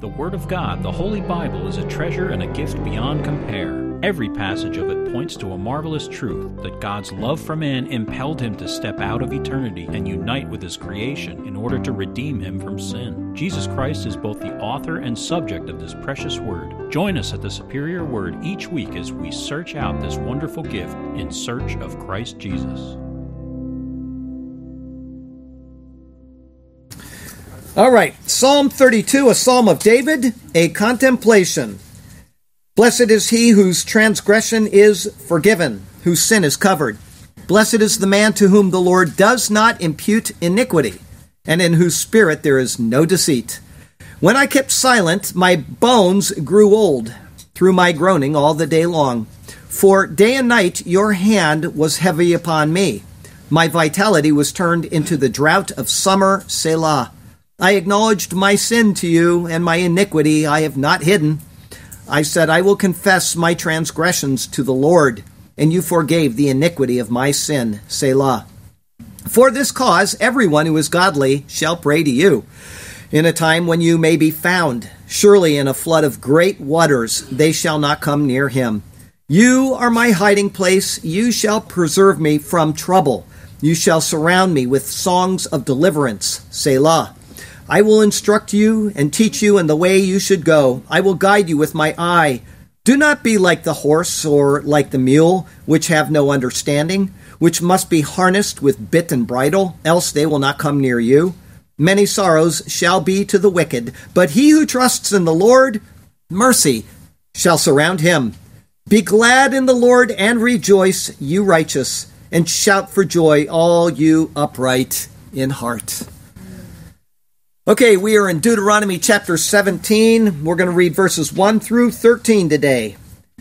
The Word of God, the Holy Bible, is a treasure and a gift beyond compare. Every passage of it points to a marvelous truth that God's love for man impelled him to step out of eternity and unite with his creation in order to redeem him from sin. Jesus Christ is both the author and subject of this precious Word. Join us at the Superior Word each week as we search out this wonderful gift in search of Christ Jesus. All right, Psalm 32, a psalm of David, a contemplation. Blessed is he whose transgression is forgiven, whose sin is covered. Blessed is the man to whom the Lord does not impute iniquity, and in whose spirit there is no deceit. When I kept silent, my bones grew old through my groaning all the day long. For day and night your hand was heavy upon me. My vitality was turned into the drought of summer, Selah. I acknowledged my sin to you, and my iniquity I have not hidden. I said, I will confess my transgressions to the Lord, and you forgave the iniquity of my sin, Selah. For this cause everyone who is godly shall pray to you, in a time when you may be found. Surely in a flood of great waters they shall not come near him. You are my hiding place. You shall preserve me from trouble. You shall surround me with songs of deliverance, Selah. I will instruct you and teach you in the way you should go. I will guide you with my eye. Do not be like the horse or like the mule, which have no understanding, which must be harnessed with bit and bridle, else they will not come near you. Many sorrows shall be to the wicked, but he who trusts in the Lord, mercy shall surround him. Be glad in the Lord and rejoice, you righteous, and shout for joy, all you upright in heart. Okay, we are in Deuteronomy chapter 17. We're going to read verses 1 through 13 today.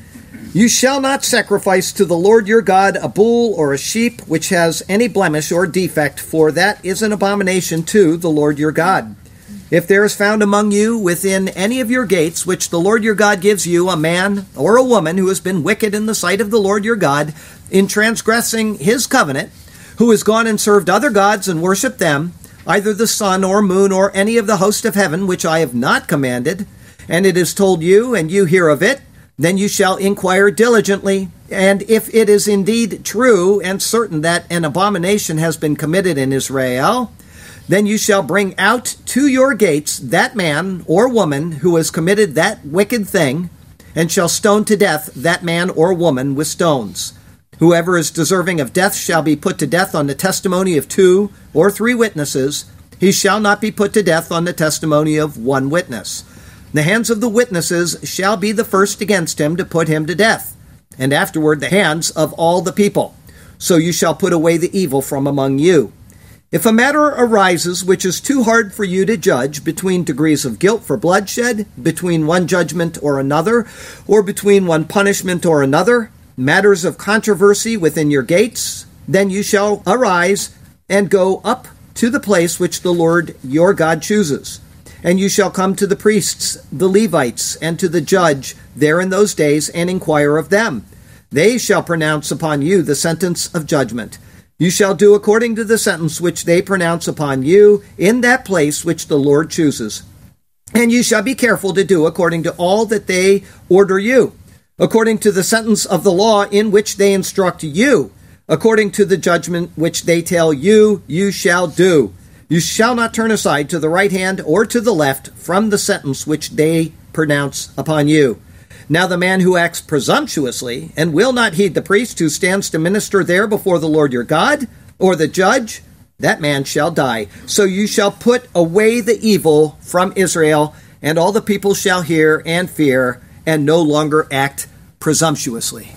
You shall not sacrifice to the Lord your God a bull or a sheep which has any blemish or defect, for that is an abomination to the Lord your God. If there is found among you within any of your gates, which the Lord your God gives you, a man or a woman who has been wicked in the sight of the Lord your God, in transgressing his covenant, who has gone and served other gods and worshipped them, either the sun or moon or any of the host of heaven, which I have not commanded, and it is told you, and you hear of it, then you shall inquire diligently, and if it is indeed true and certain that an abomination has been committed in Israel, then you shall bring out to your gates that man or woman who has committed that wicked thing, and shall stone to death that man or woman with stones. Whoever is deserving of death shall be put to death on the testimony of 2 or 3 witnesses. He shall not be put to death on the testimony of 1 witness. The hands of the witnesses shall be the first against him to put him to death, and afterward the hands of all the people. So you shall put away the evil from among you. If a matter arises which is too hard for you to judge between degrees of guilt for bloodshed, between one judgment or another, or between one punishment or another, matters of controversy within your gates, then you shall arise and go up to the place which the Lord your God chooses. And you shall come to the priests, the Levites, and to the judge there in those days, and inquire of them. They shall pronounce upon you the sentence of judgment. You shall do according to the sentence which they pronounce upon you in that place which the Lord chooses. And you shall be careful to do according to all that they order you, according to the sentence of the law in which they instruct you, according to the judgment which they tell you, you shall do. You shall not turn aside to the right hand or to the left from the sentence which they pronounce upon you. Now the man who acts presumptuously and will not heed the priest who stands to minister there before the Lord your God, or the judge, that man shall die. So you shall put away the evil from Israel, and all the people shall hear and fear, and no longer act presumptuously.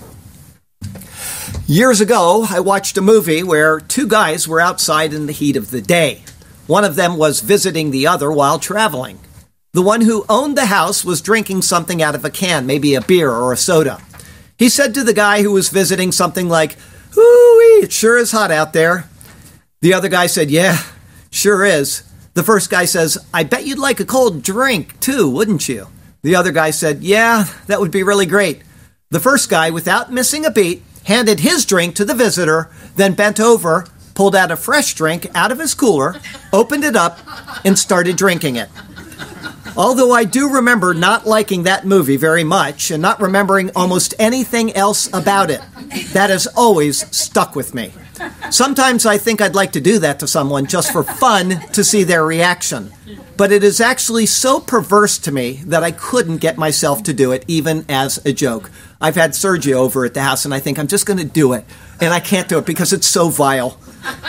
Years ago, I watched a movie where 2 guys were outside in the heat of the day. One of them was visiting the other while traveling. The one who owned the house was drinking something out of a can, maybe a beer or a soda. He said to the guy who was visiting something like, "Ooh, it sure is hot out there." The other guy said, "Yeah, sure is." The first guy says, "I bet you'd like a cold drink too, wouldn't you?" The other guy said, "Yeah, that would be really great." The first guy, without missing a beat, handed his drink to the visitor, then bent over, pulled out a fresh drink out of his cooler, opened it up, and started drinking it. Although I do remember not liking that movie very much and not remembering almost anything else about it, that has always stuck with me. Sometimes I think I'd like to do that to someone just for fun to see their reaction. But it is actually so perverse to me that I couldn't get myself to do it, even as a joke. I've had Sergio over at the house, and I think I'm just going to do it. And I can't do it because it's so vile.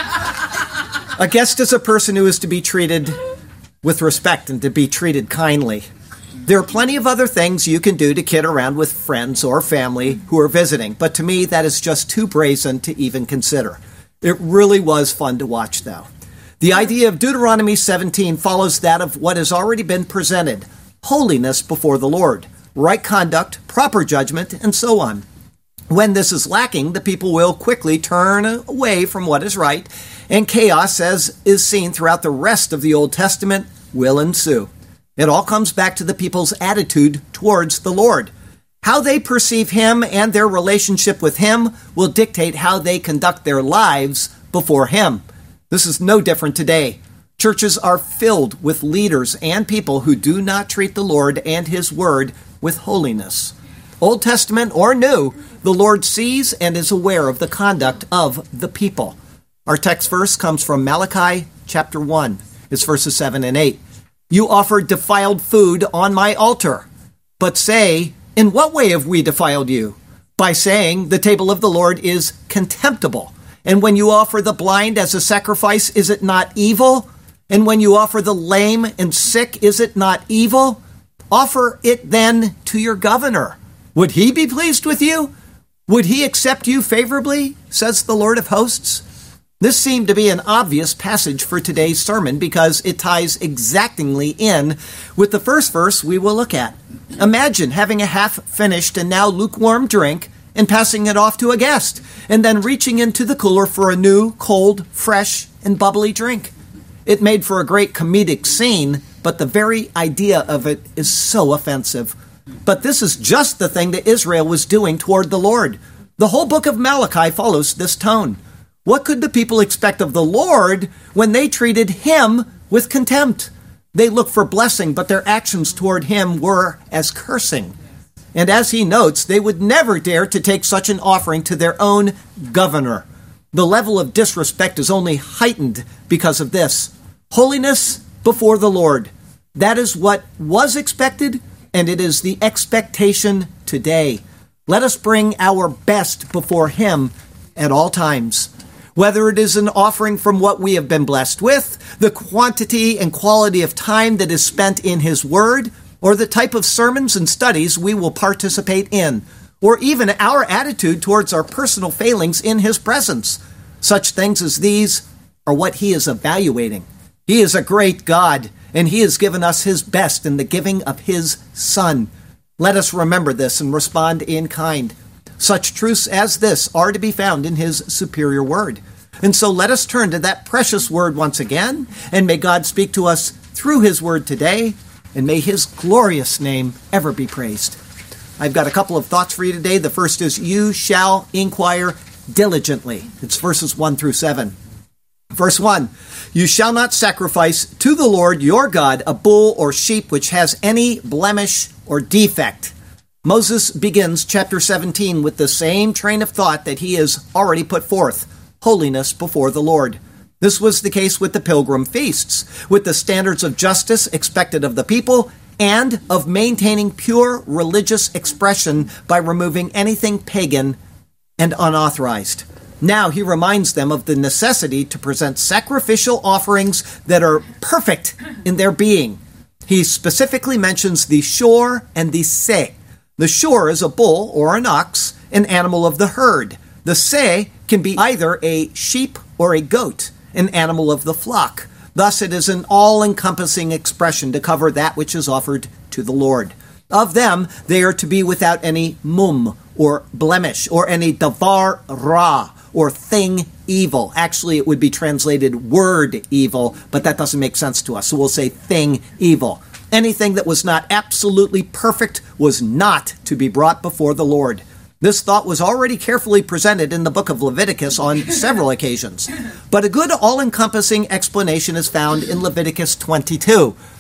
A guest is a person who is to be treated with respect and to be treated kindly. There are plenty of other things you can do to kid around with friends or family who are visiting, but to me, that is just too brazen to even consider. It really was fun to watch, though. The idea of Deuteronomy 17 follows that of what has already been presented: holiness before the Lord, right conduct, proper judgment, and so on. When this is lacking, the people will quickly turn away from what is right, and chaos, as is seen throughout the rest of the Old Testament, will ensue. It all comes back to the people's attitude towards the Lord. How they perceive Him and their relationship with Him will dictate how they conduct their lives before Him. This is no different today. Churches are filled with leaders and people who do not treat the Lord and His Word with holiness. Old Testament or New, the Lord sees and is aware of the conduct of the people. Our text verse comes from Malachi chapter 1. It's verses 7 and 8. You offer defiled food on my altar, but say, in what way have we defiled you? By saying the table of the Lord is contemptible. And when you offer the blind as a sacrifice, is it not evil? And when you offer the lame and sick, is it not evil? Offer it then to your governor. Would he be pleased with you? Would he accept you favorably, says the Lord of hosts? This seemed to be an obvious passage for today's sermon because it ties exactingly in with the first verse we will look at. Imagine having a half-finished and now lukewarm drink and passing it off to a guest, and then reaching into the cooler for a new, cold, fresh, and bubbly drink. It made for a great comedic scene, but the very idea of it is so offensive. But this is just the thing that Israel was doing toward the Lord. The whole book of Malachi follows this tone. What could the people expect of the Lord when they treated Him with contempt? They looked for blessing, but their actions toward Him were as cursing. And as he notes, they would never dare to take such an offering to their own governor. The level of disrespect is only heightened because of this. Holiness before the Lord. That is what was expected, and it is the expectation today. Let us bring our best before Him at all times. Whether it is an offering from what we have been blessed with, the quantity and quality of time that is spent in His Word, or the type of sermons and studies we will participate in, or even our attitude towards our personal failings in His presence. Such things as these are what He is evaluating. He is a great God, and He has given us His best in the giving of His Son. Let us remember this and respond in kind. Such truths as this are to be found in His superior word. And so let us turn to that precious word once again, and may God speak to us through His word today, and may His glorious name ever be praised. I've got a couple of thoughts for you today. The first is, you shall inquire diligently. It's verses 1 through 7. Verse 1, you shall not sacrifice to the Lord your God a bull or sheep which has any blemish or defect. Moses begins chapter 17 with the same train of thought that he has already put forth, holiness before the Lord. This was the case with the pilgrim feasts, with the standards of justice expected of the people and of maintaining pure religious expression by removing anything pagan and unauthorized. Now he reminds them of the necessity to present sacrificial offerings that are perfect in their being. He specifically mentions the shor and the seh. The shor is a bull or an ox, an animal of the herd. The seh can be either a sheep or a goat, an animal of the flock. Thus it is an all-encompassing expression to cover that which is offered to the Lord. Of them, they are to be without any mum, or blemish, or any davar ra, or thing evil. Actually, it would be translated word evil, but that doesn't make sense to us, so we'll say thing evil. Anything that was not absolutely perfect was not to be brought before the Lord. This thought was already carefully presented in the book of Leviticus on several occasions, but a good all-encompassing explanation is found in Leviticus 22.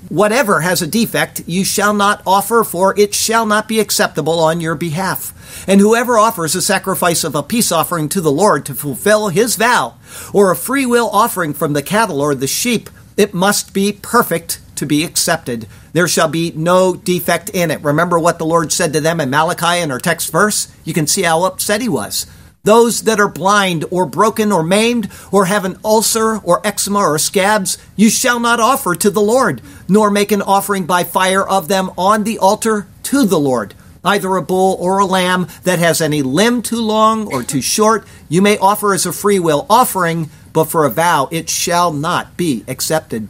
whatever has a defect, you shall not offer, for it shall not be acceptable on your behalf. And whoever offers a sacrifice of a peace offering to the Lord to fulfill his vow, or a free will offering from the cattle or the sheep, it must be perfect to be accepted. There shall be no defect in it. Remember what the Lord said to them in Malachi in our text verse? You can see how upset he was. Those that are blind or broken or maimed or have an ulcer or eczema or scabs, you shall not offer to the Lord, nor make an offering by fire of them on the altar to the Lord. Either a bull or a lamb that has any limb too long or too short, you may offer as a free will offering, but for a vow it shall not be accepted.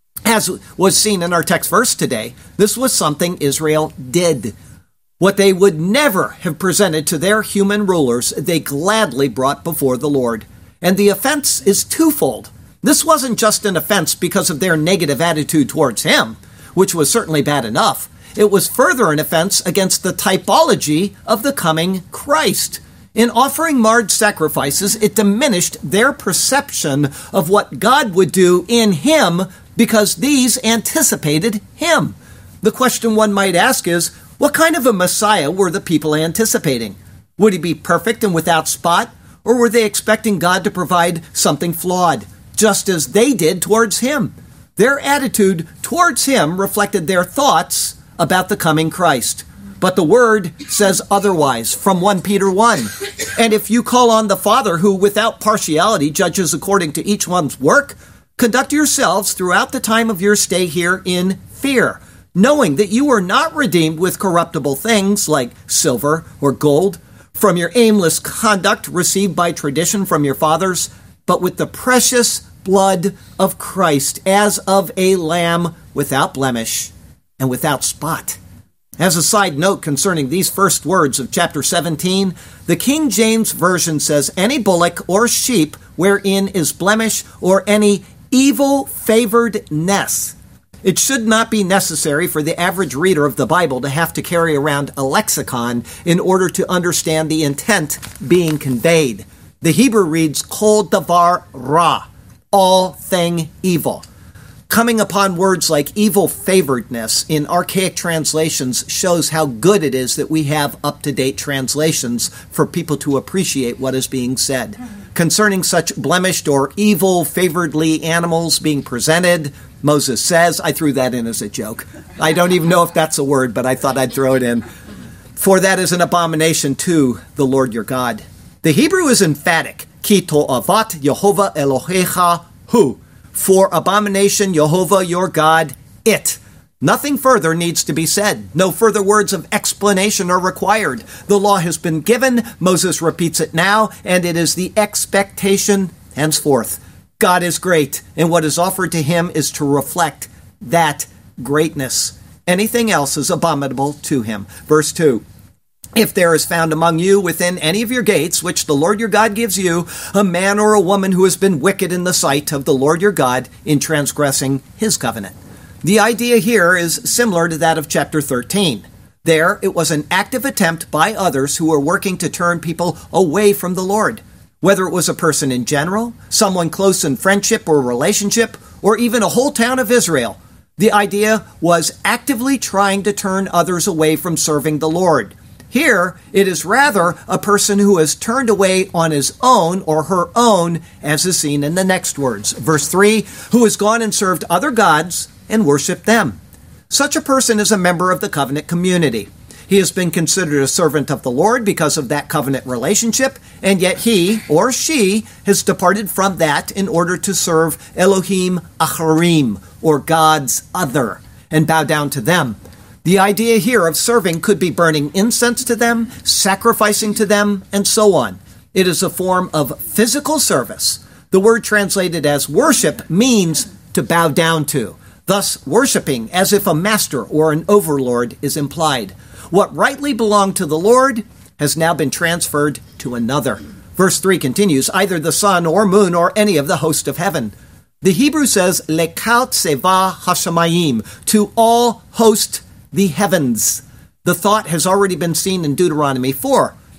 As was seen in our text verse today, this was something Israel did. What they would never have presented to their human rulers, they gladly brought before the Lord. And the offense is twofold. This wasn't just an offense because of their negative attitude towards him, which was certainly bad enough. It was further an offense against the typology of the coming Christ. In offering marred sacrifices, it diminished their perception of what God would do in him because these anticipated him. The question one might ask is, what kind of a Messiah were the people anticipating? Would he be perfect and without spot, or were they expecting God to provide something flawed, just as they did towards him? Their attitude towards him reflected their thoughts about the coming Christ. But the Word says otherwise from 1 Peter 1. And if you call on the Father who without partiality judges according to each one's work, conduct yourselves throughout the time of your stay here in fear, knowing that you were not redeemed with corruptible things like silver or gold from your aimless conduct received by tradition from your fathers, but with the precious blood of Christ as of a lamb without blemish and without spot. As a side note concerning these first words of chapter 17, the King James Version says, any bullock or sheep wherein is blemish or any evil favoredness. It should not be necessary for the average reader of the Bible to have to carry around a lexicon in order to understand the intent being conveyed. The Hebrew reads, kol davar ra, all thing evil. Coming upon words like evil favoredness in archaic translations shows how good it is that we have up-to-date translations for people to appreciate what is being said. Concerning such blemished or evil favoredly animals being presented, Moses says, I threw that in as a joke. I don't even know if that's a word, but I thought I'd throw it in. For that is an abomination to the Lord your God. The Hebrew is emphatic. Ki to'avat Yehovah Elohecha hu. For abomination, Jehovah your God, it. Nothing further needs to be said. No further words of explanation are required. The law has been given. Moses repeats it now, and it is the expectation henceforth. God is great, and what is offered to him is to reflect that greatness. Anything else is abominable to him. Verse 2. If there is found among you within any of your gates, which the Lord your God gives you, a man or a woman who has been wicked in the sight of the Lord your God in transgressing his covenant. The idea here is similar to that of chapter 13. There, it was an active attempt by others who were working to turn people away from the Lord. Whether it was a person in general, someone close in friendship or relationship, or even a whole town of Israel, the idea was actively trying to turn others away from serving the Lord. Here, it is rather a person who has turned away on his own or her own, as is seen in the next words. Verse 3, who has gone and served other gods and worshipped them. Such a person is a member of the covenant community. He has been considered a servant of the Lord because of that covenant relationship, and yet he or she has departed from that in order to serve Elohim Acharim, or gods other, and bow down to them. The idea here of serving could be burning incense to them, sacrificing to them, and so on. It is a form of physical service. The word translated as worship means to bow down to. Thus, worshiping as if a master or an overlord is implied. What rightly belonged to the Lord has now been transferred to another. Verse 3 continues, either the sun or moon or any of the host of heaven. The Hebrew says, lekal tseva hashamayim, to all host the heavens. The thought has already been seen in Deuteronomy 4.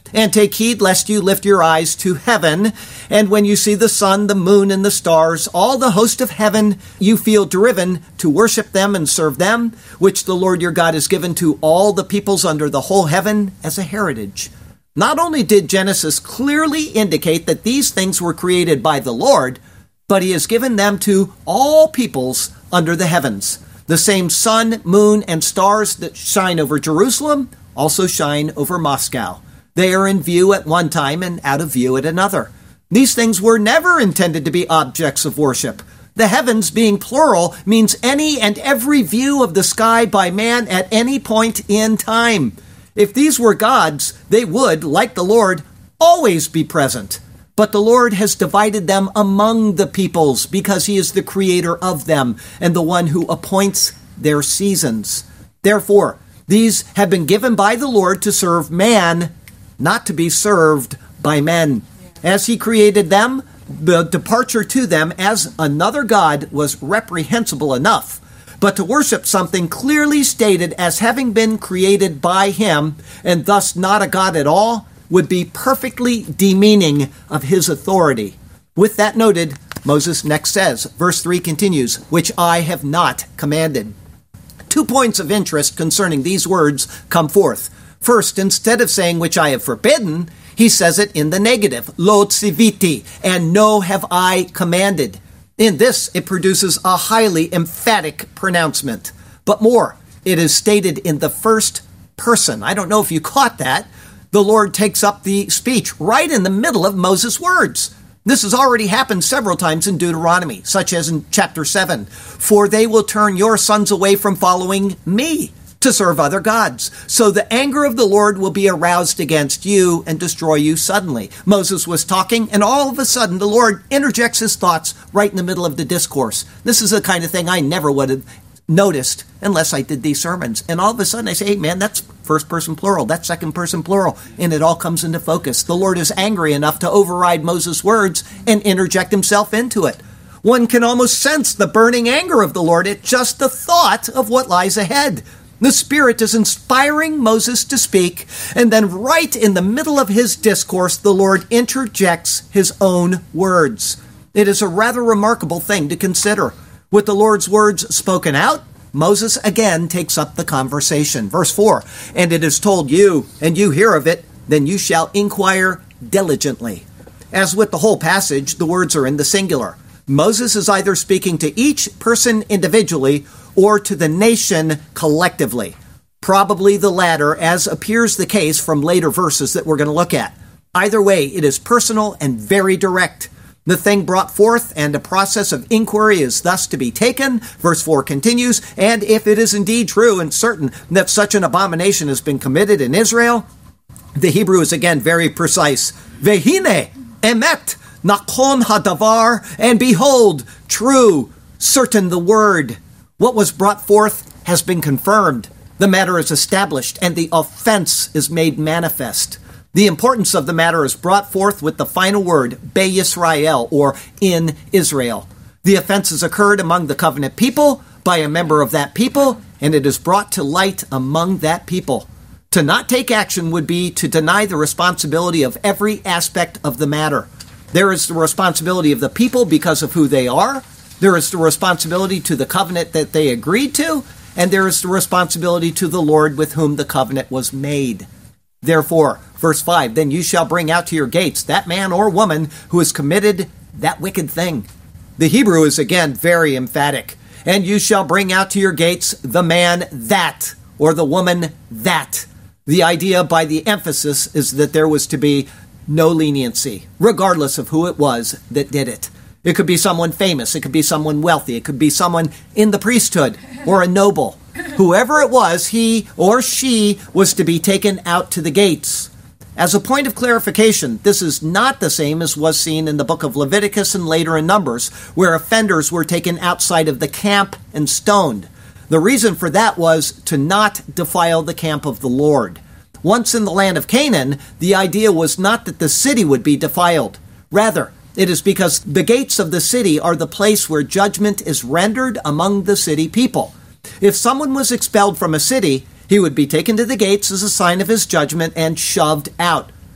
And take heed lest you lift your eyes to heaven, and when you see the sun, the moon, and the stars, all the host of heaven, you feel driven to worship them and serve them, which the Lord your God has given to all the peoples under the whole heaven as a heritage. Not only did Genesis clearly indicate that these things were created by the Lord, but he has given them to all peoples under the heavens. The same sun, moon, and stars that shine over Jerusalem also shine over Moscow. They are in view at one time and out of view at another. These things were never intended to be objects of worship. The heavens, being plural, means any and every view of the sky by man at any point in time. If these were gods, they would, like the Lord, always be present. But the Lord has divided them among the peoples because he is the creator of them and the one who appoints their seasons. Therefore, these have been given by the Lord to serve man, not to be served by men. As he created them, the departure to them as another god was reprehensible enough. But to worship something clearly stated as having been created by him, and thus not a god at all, would be perfectly demeaning of his authority. With that noted, Moses next says, verse 3 continues, which I have not commanded. 2 points of interest concerning these words come forth. First, instead of saying which I have forbidden, he says it in the negative, lo tziviti, and no have I commanded. In this, it produces a highly emphatic pronouncement. But more, it is stated in the first person. I don't know if you caught that. The Lord takes up the speech right in the middle of Moses' words. This has already happened several times in Deuteronomy, such as in chapter 7. For they will turn your sons away from following me to serve other gods. So the anger of the Lord will be aroused against you and destroy you suddenly. Moses was talking, and all of a sudden the Lord interjects his thoughts right in the middle of the discourse. This is the kind of thing I never would have noticed unless I did these sermons. And all of a sudden I say, hey man, that's first person plural, that's second person plural, and it all comes into focus. The Lord is angry enough to override Moses' words and interject himself into it. One can almost sense the burning anger of the Lord at just the thought of what lies ahead. The Spirit is inspiring Moses to speak, and then right in the middle of his discourse, the Lord interjects his own words. It is a rather remarkable thing to consider. With the Lord's words spoken out, Moses again takes up the conversation. Verse 4, and it is told you, and you hear of it, then you shall inquire diligently. As with the whole passage, the words are in the singular. Moses is either speaking to each person individually or to the nation collectively. Probably the latter, as appears the case from later verses that we're going to look at. Either way, it is personal and very direct. The thing brought forth and a process of inquiry is thus to be taken. Verse 4 continues, and if it is indeed true and certain that such an abomination has been committed in Israel, the Hebrew is again very precise. Vehine, emet, nakon hadavar, and behold, true, certain the word. What was brought forth has been confirmed. The matter is established, and the offense is made manifest. The importance of the matter is brought forth with the final word, Be Yisrael, or in Israel. The offense has occurred among the covenant people, by a member of that people, and it is brought to light among that people. To not take action would be to deny the responsibility of every aspect of the matter. There is the responsibility of the people because of who they are. There is the responsibility to the covenant that they agreed to, and there is the responsibility to the Lord with whom the covenant was made. Therefore, verse 5, then you shall bring out to your gates that man or woman who has committed that wicked thing. The Hebrew is again very emphatic. And you shall bring out to your gates the man that, or the woman that. The idea by the emphasis is that there was to be no leniency, regardless of who it was that did it. It could be someone famous. It could be someone wealthy. It could be someone in the priesthood or a noble. Whoever it was, he or she was to be taken out to the gates. As a point of clarification, this is not the same as was seen in the book of Leviticus and later in Numbers, where offenders were taken outside of the camp and stoned. The reason for that was to not defile the camp of the Lord. Once in the land of Canaan, the idea was not that the city would be defiled. Rather, it is because the gates of the city are the place where judgment is rendered among the city people. If someone was expelled from a city, he would be taken to the gates as a sign of his judgment and shoved out.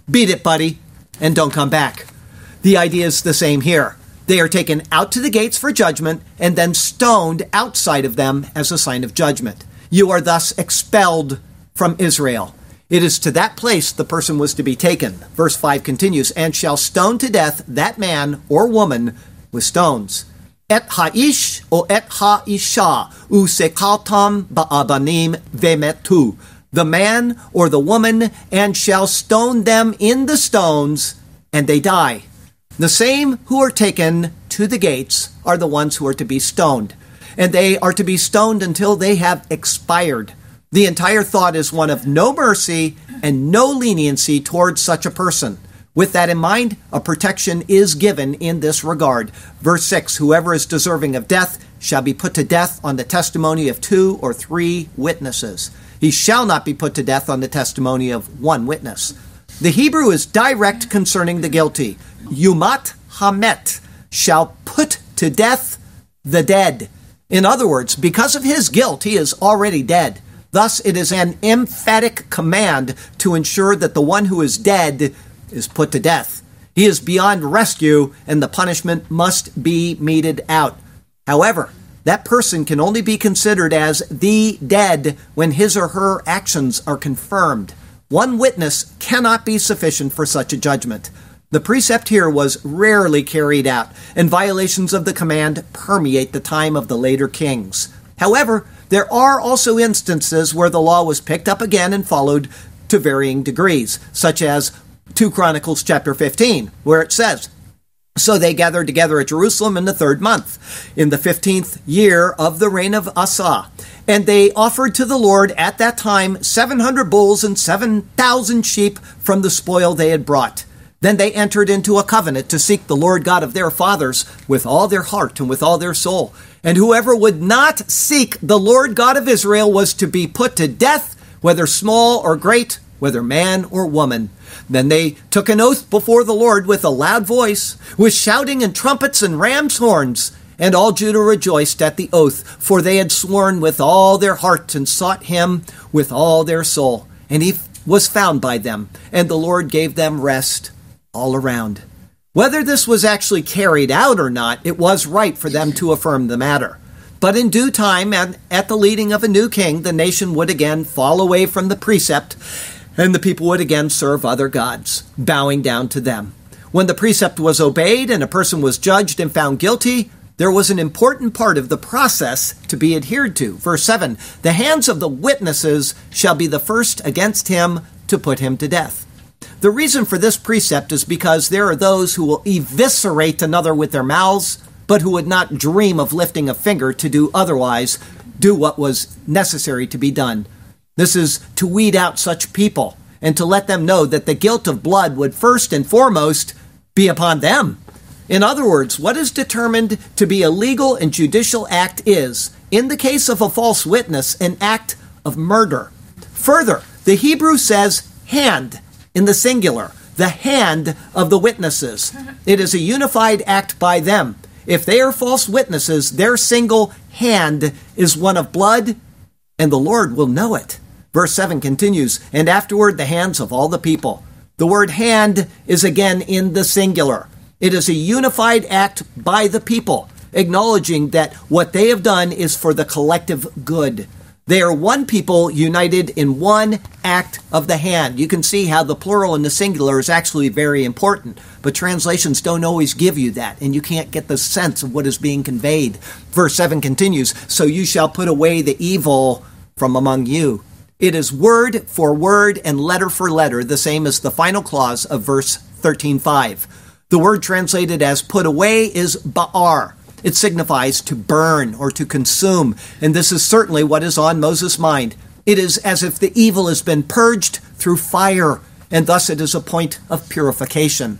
beat it, buddy, and don't come back. The idea is the same here. They are taken out to the gates for judgment and then stoned outside of them as a sign of judgment. You are thus expelled from Israel. It is to that place the person was to be taken. Verse 5 continues, and shall stone to death that man or woman with stones. Et ha'ish o et ha'isha usekaltam ba'abanim vemetu. The man or the woman, and shall stone them in the stones, and they die. The same who are taken to the gates are the ones who are to be stoned, and they are to be stoned until they have expired. The entire thought is one of no mercy and no leniency towards such a person. With that in mind, a protection is given in this regard. Verse 6, whoever is deserving of death shall be put to death on the testimony of 2 or 3 witnesses. He shall not be put to death on the testimony of 1 witness. The Hebrew is direct concerning the guilty. Yumat hamet, shall put to death the dead. In other words, because of his guilt, he is already dead. Thus, it is an emphatic command to ensure that the one who is dead is put to death. He is beyond rescue, and the punishment must be meted out. However, that person can only be considered as the dead when his or her actions are confirmed. 1 witness cannot be sufficient for such a judgment. The precept here was rarely carried out, and violations of the command permeate the time of the later kings. However, there are also instances where the law was picked up again and followed to varying degrees, such as 2 Chronicles chapter 15, where it says, so they gathered together at Jerusalem in the 3rd month, in the 15th year of the reign of Asa. And they offered to the Lord at that time 700 bulls and 7,000 sheep from the spoil they had brought. Then they entered into a covenant to seek the Lord God of their fathers with all their heart and with all their soul. And whoever would not seek the Lord God of Israel was to be put to death, whether small or great, whether man or woman. Then they took an oath before the Lord with a loud voice, with shouting and trumpets and ram's horns. And all Judah rejoiced at the oath, for they had sworn with all their heart and sought him with all their soul. And he was found by them, and the Lord gave them rest all around. Whether this was actually carried out or not, it was right for them to affirm the matter. But in due time, and at the leading of a new king, the nation would again fall away from the precept, and the people would again serve other gods, bowing down to them. When the precept was obeyed and a person was judged and found guilty, there was an important part of the process to be adhered to. Verse 7, the hands of the witnesses shall be the first against him to put him to death. The reason for this precept is because there are those who will eviscerate another with their mouths, but who would not dream of lifting a finger to do otherwise, do what was necessary to be done. This is to weed out such people and to let them know that the guilt of blood would first and foremost be upon them. In other words, what is determined to be a legal and judicial act is, in the case of a false witness, an act of murder. Further, the Hebrew says hand in the singular, the hand of the witnesses. It is a unified act by them. If they are false witnesses, their single hand is one of blood, and the Lord will know it. Verse 7 continues, and afterward the hands of all the people. The word hand is again in the singular. It is a unified act by the people, acknowledging that what they have done is for the collective good. They are one people united in one act of the hand. You can see how the plural and the singular is actually very important, but translations don't always give you that, and you can't get the sense of what is being conveyed. Verse 7 continues, so you shall put away the evil from among you. It is word for word and letter for letter, the same as the final clause of verse 13:5. The word translated as put away is ba'ar. It signifies to burn or to consume, and this is certainly what is on Moses' mind. It is as if the evil has been purged through fire, and thus it is a point of purification.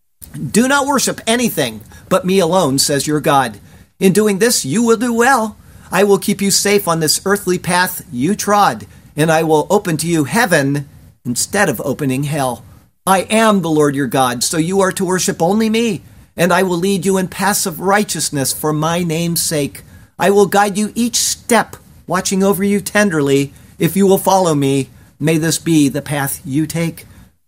Do not worship anything but me alone, says your God. In doing this, you will do well. I will keep you safe on this earthly path you trod, and I will open to you heaven instead of opening hell. I am the Lord your God, so you are to worship only me, and I will lead you in paths of righteousness for my name's sake. I will guide you each step, watching over you tenderly. If you will follow me, may this be the path you take.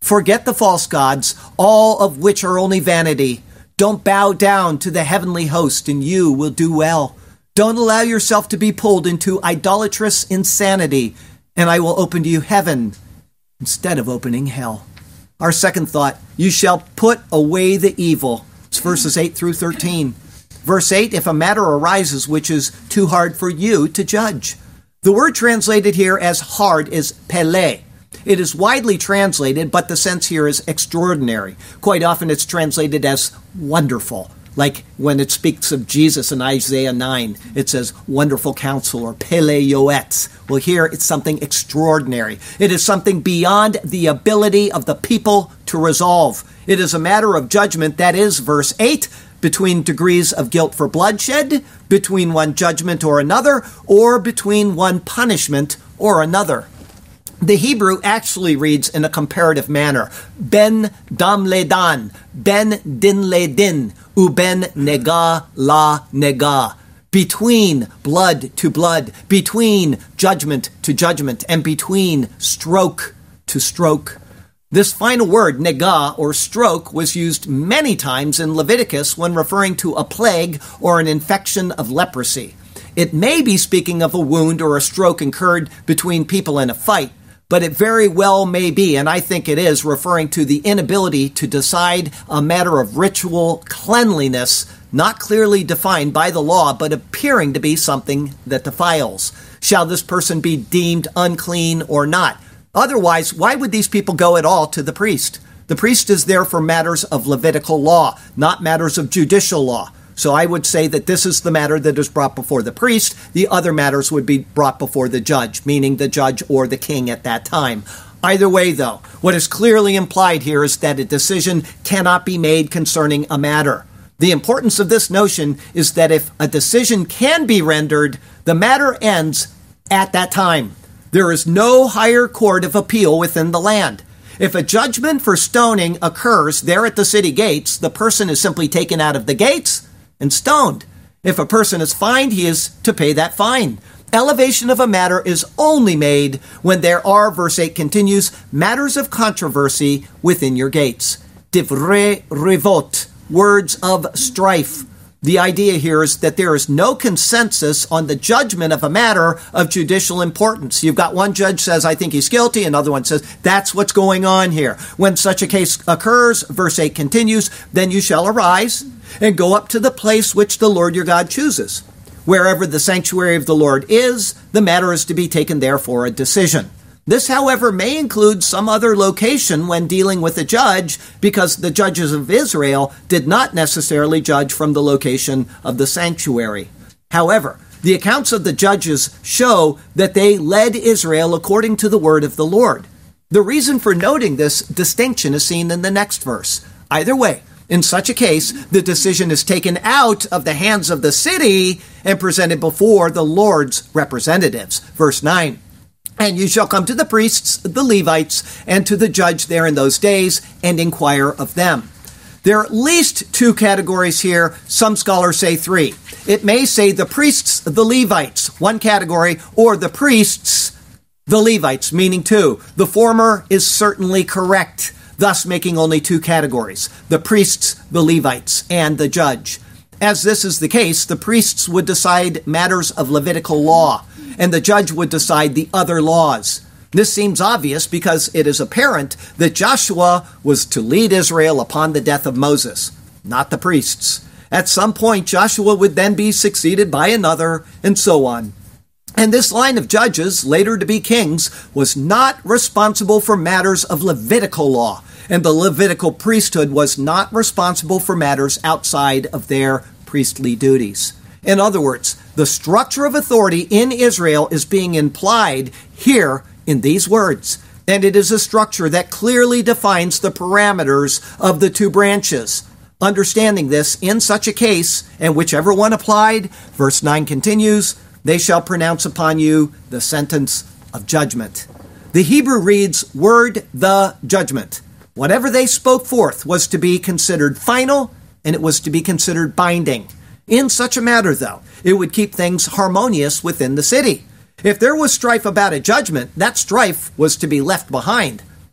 Forget the false gods, all of which are only vanity. Don't bow down to the heavenly host, and you will do well. Don't allow yourself to be pulled into idolatrous insanity, and I will open to you heaven instead of opening hell. Our second thought, you shall put away the evil. It's verses 8 through 13. Verse 8, if a matter arises which is too hard for you to judge. The word translated here as hard is pele. It is widely translated, but the sense here is extraordinary. Quite often it's translated as wonderful. Like when it speaks of Jesus in Isaiah 9, it says wonderful counselor, Pele Yoetz. Well, here it's something extraordinary. It is something beyond the ability of the people to resolve. It is a matter of judgment, that is, verse 8, between degrees of guilt for bloodshed, between one judgment or another, or between one punishment or another. The Hebrew actually reads in a comparative manner, ben dam le dan, ben din le din, u ben nega la nega, between blood to blood, between judgment to judgment, and between stroke to stroke. This final word, nega, or stroke, was used many times in Leviticus when referring to a plague or an infection of leprosy. It may be speaking of a wound or a stroke incurred between people in a fight, but it very well may be, and I think it is, referring to the inability to decide a matter of ritual cleanliness, not clearly defined by the law, but appearing to be something that defiles. Shall this person be deemed unclean or not? Otherwise, why would these people go at all to the priest? The priest is there for matters of Levitical law, not matters of judicial law. So I would say that this is the matter that is brought before the priest. The other matters would be brought before the judge, meaning the judge or the king at that time. Either way, though, what is clearly implied here is that a decision cannot be made concerning a matter. The importance of this notion is that if a decision can be rendered, the matter ends at that time. There is no higher court of appeal within the land. If a judgment for stoning occurs there at the city gates, the person is simply taken out of the gates and stoned. If a person is fined, he is to pay that fine. Elevation of a matter is only made when there are, verse 8 continues, matters of controversy within your gates. Divrei revot, words of strife. The idea here is that there is no consensus on the judgment of a matter of judicial importance. You've got one judge says, I think he's guilty. Another one says, that's what's going on here. When such a case occurs, verse 8 continues, then you shall arise and go up to the place which the Lord your God chooses. Wherever the sanctuary of the Lord is, the matter is to be taken there for a decision. This, however, may include some other location when dealing with a judge, because the judges of Israel did not necessarily judge from the location of the sanctuary. However, the accounts of the judges show that they led Israel according to the word of the Lord. The reason for noting this distinction is seen in the next verse. Either way, in such a case, the decision is taken out of the hands of the city and presented before the Lord's representatives. Verse 9. And you shall come to the priests, the Levites, and to the judge there in those days, and inquire of them. There are at least two categories here. Some scholars say three. It may say the priests, the Levites, one category, or the priests, the Levites, meaning two. The former is certainly correct, thus making only two categories, the priests, the Levites, and the judge. As this is the case, the priests would decide matters of Levitical law, and the judge would decide the other laws. This seems obvious because it is apparent that Joshua was to lead Israel upon the death of Moses, not the priests. At some point, Joshua would then be succeeded by another, and so on. And this line of judges, later to be kings, was not responsible for matters of Levitical law, and the Levitical priesthood was not responsible for matters outside of their priestly duties. In other words, the structure of authority in Israel is being implied here in these words, and it is a structure that clearly defines the parameters of the two branches. Understanding this, in such a case, and whichever one applied, verse 9 continues, they shall pronounce upon you the sentence of judgment. The Hebrew reads, word the judgment. Whatever they spoke forth was to be considered final, and it was to be considered binding. In such a matter, though, it would keep things harmonious within the city. If there was strife about a judgment, that strife was to be left behind.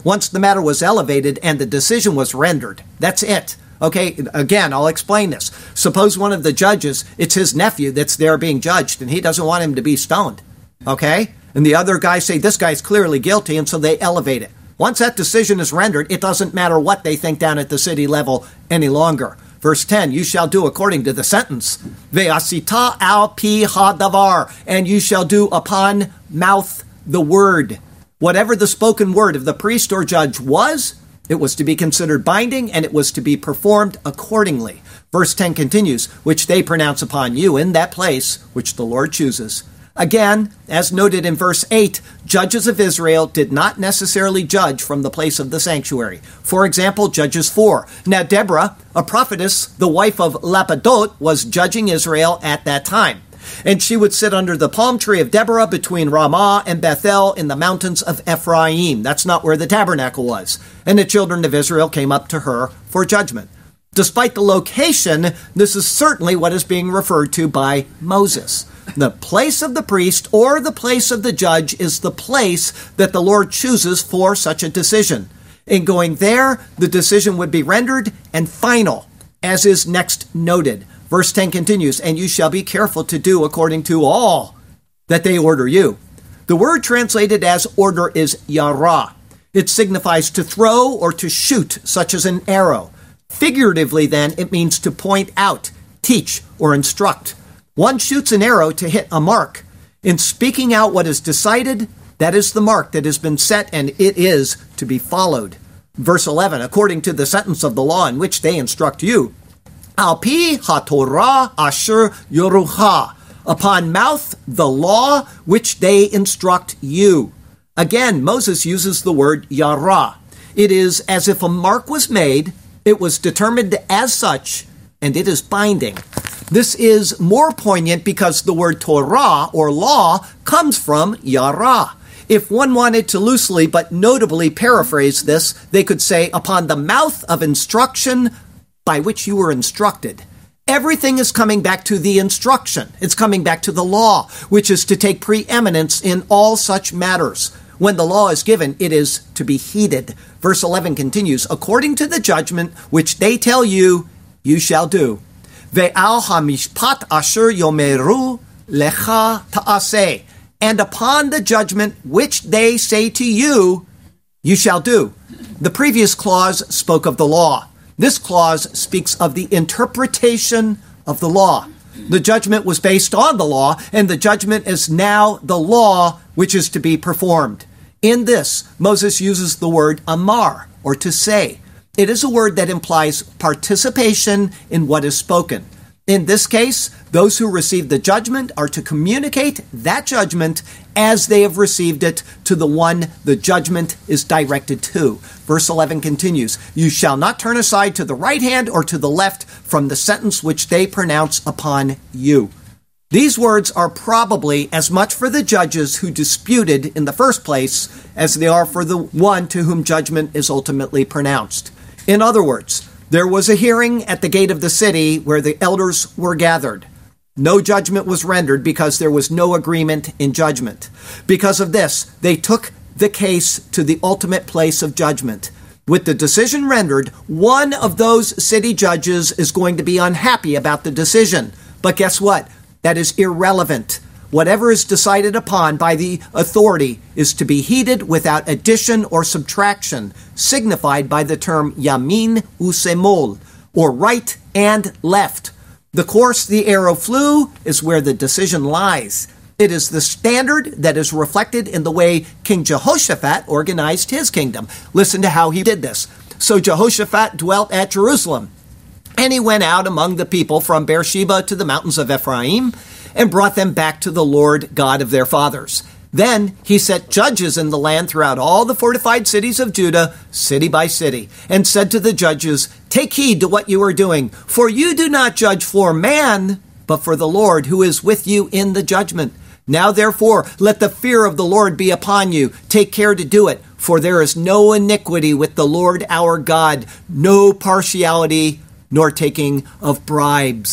once the matter was elevated and the decision was rendered. That's it. Okay, again, I'll explain this. Suppose one of the judges, it's his nephew that's there being judged, and he doesn't want him to be stoned. Okay? And the other guys say, this guy's clearly guilty, and so they elevate it. Once that decision is rendered, it doesn't matter what they think down at the city level any longer. Verse 10, you shall do according to the sentence. Ve'asita al pi hadavar, and you shall do upon mouth the word. Whatever the spoken word of the priest or judge was, it was to be considered binding, and it was to be performed accordingly. Verse 10 continues, which they pronounce upon you in that place which the Lord chooses. Again, as noted in verse 8, judges of Israel did not necessarily judge from the place of the sanctuary. For example, Judges 4. Now Deborah, a prophetess, the wife of Lapidot, was judging Israel at that time. And she would sit under the palm tree of Deborah between Ramah and Bethel in the mountains of Ephraim. That's not where the tabernacle was. And the children of Israel came up to her for judgment. Despite the location, this is certainly what is being referred to by Moses. The place of the priest or the place of the judge is the place that the Lord chooses for such a decision. In going there, the decision would be rendered and final, as is next noted. Verse 10 continues, and you shall be careful to do according to all that they order you. The word translated as order is yara. It signifies to throw or to shoot, such as an arrow. Figuratively, then, it means to point out, teach, or instruct. One shoots an arrow to hit a mark. In speaking out what is decided, that is the mark that has been set, and it is to be followed. Verse 11, according to the sentence of the law in which they instruct you, Al pi haTorah asher yorucha, upon mouth the law which they instruct you. Again, Moses uses the word yara. It is as if a mark was made, it was determined as such, and it is binding. This is more poignant because the word Torah, or law, comes from yara. If one wanted to loosely but notably paraphrase this, they could say, upon the mouth of instruction by which you were instructed. Everything is coming back to the instruction. It's coming back to the law, which is to take preeminence in all such matters. When the law is given, it is to be heeded. Verse 11 continues, according to the judgment which they tell you, you shall do. Ve'al hamishpat asher yomeru lecha ta'aseh. And upon the judgment which they say to you, you shall do. The previous clause spoke of the law. This clause speaks of the interpretation of the law. The judgment was based on the law, and the judgment is now the law which is to be performed. In this, Moses uses the word amar, or to say. It is a word that implies participation in what is spoken. In this case, those who receive the judgment are to communicate that judgment as they have received it to the one the judgment is directed to. Verse 11 continues, you shall not turn aside to the right hand or to the left from the sentence which they pronounce upon you. These words are probably as much for the judges who disputed in the first place as they are for the one to whom judgment is ultimately pronounced. In other words, there was a hearing at the gate of the city where the elders were gathered. No judgment was rendered because there was no agreement in judgment. Because of this, they took the case to the ultimate place of judgment. With the decision rendered, one of those city judges is going to be unhappy about the decision. But guess what? That is irrelevant. Whatever is decided upon by the authority is to be heeded without addition or subtraction, signified by the term yamin usemol, or right and left. The course the arrow flew is where the decision lies. It is the standard that is reflected in the way King Jehoshaphat organized his kingdom. Listen to how he did this. So Jehoshaphat dwelt at Jerusalem, and he went out among the people from Beersheba to the mountains of Ephraim, and brought them back to the Lord God of their fathers. Then he set judges in the land throughout all the fortified cities of Judah, city by city, and said to the judges, take heed to what you are doing, for you do not judge for man, but for the Lord who is with you in the judgment. Now therefore, let the fear of the Lord be upon you. Take care to do it, for there is no iniquity with the Lord our God, no partiality, nor taking of bribes.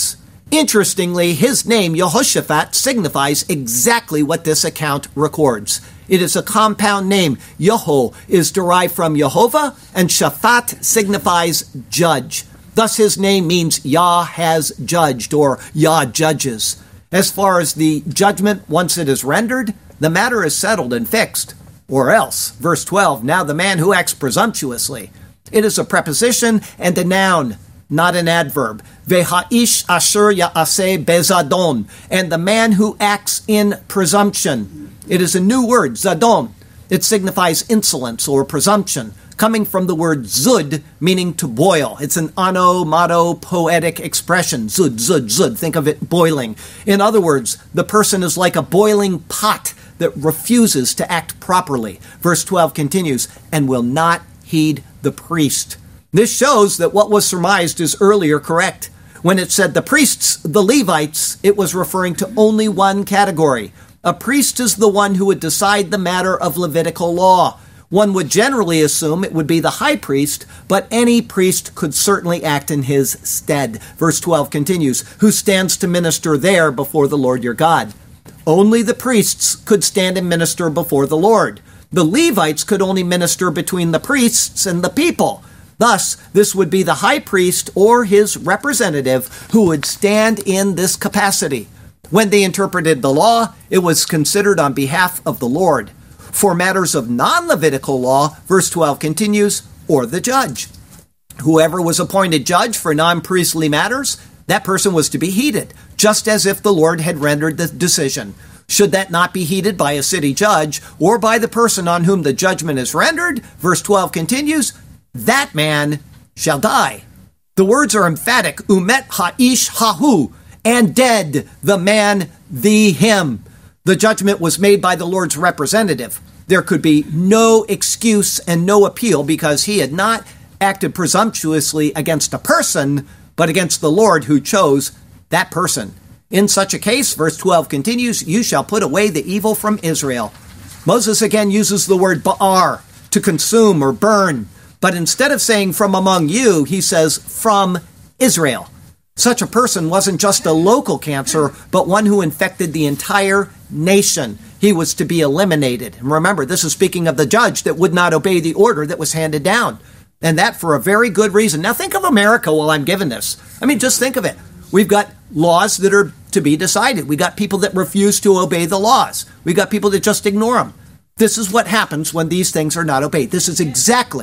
Interestingly, his name, Jehoshaphat, signifies exactly what this account records. It is a compound name. Yeho is derived from Jehovah, and Shaphat signifies judge. Thus his name means Yah has judged, or Yah judges. As far as the judgment, once it is rendered, the matter is settled and fixed. Or else, verse 12, now the man who acts presumptuously. It is a preposition and a noun, not an adverb. Veha'ish asher ya'aseh bezadon. And the man who acts in presumption. It is a new word, zadon. It signifies insolence or presumption, coming from the word zud, meaning to boil. It's an onomatopoetic expression. Zud, zud, zud. Think of it boiling. In other words, the person is like a boiling pot that refuses to act properly. Verse 12 continues, and will not heed the priest. This shows that what was surmised is earlier correct. When it said the priests, the Levites, it was referring to only one category. A priest is the one who would decide the matter of Levitical law. One would generally assume it would be the high priest, but any priest could certainly act in his stead. Verse 12 continues, who stands to minister there before the Lord your God. Only the priests could stand and minister before the Lord. The Levites could only minister between the priests and the people. Thus, this would be the high priest or his representative who would stand in this capacity. When they interpreted the law, it was considered on behalf of the Lord. For matters of non-Levitical law, verse 12 continues, or the judge. Whoever was appointed judge for non-priestly matters, that person was to be heeded, just as if the Lord had rendered the decision. Should that not be heeded by a city judge or by the person on whom the judgment is rendered, verse 12 continues, that man shall die. The words are emphatic, umet ha'ish hahu, and dead, the man, the him. The judgment was made by the Lord's representative. There could be no excuse and no appeal because he had not acted presumptuously against a person, but against the Lord who chose that person. In such a case, verse 12 continues, you shall put away the evil from Israel. Moses again uses the word ba'ar, to consume or burn. But instead of saying from among you, he says from Israel. Such a person wasn't just a local cancer, but one who infected the entire nation. He was to be eliminated. And remember, this is speaking of the judge that would not obey the order that was handed down. And that for a very good reason. Now think of America while I'm giving this. I mean, just think of it. We've got laws that are to be decided. We got people that refuse to obey the laws. We got people that just ignore them. This is what happens when these things are not obeyed. This is